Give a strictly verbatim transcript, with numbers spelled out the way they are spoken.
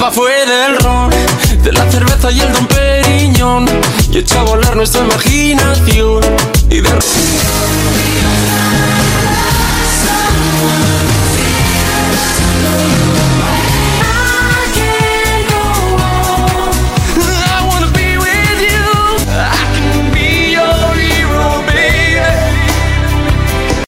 culpa fue del ron, de la cerveza y el Don Periñón. Y eché a volar nuestra imaginación y de...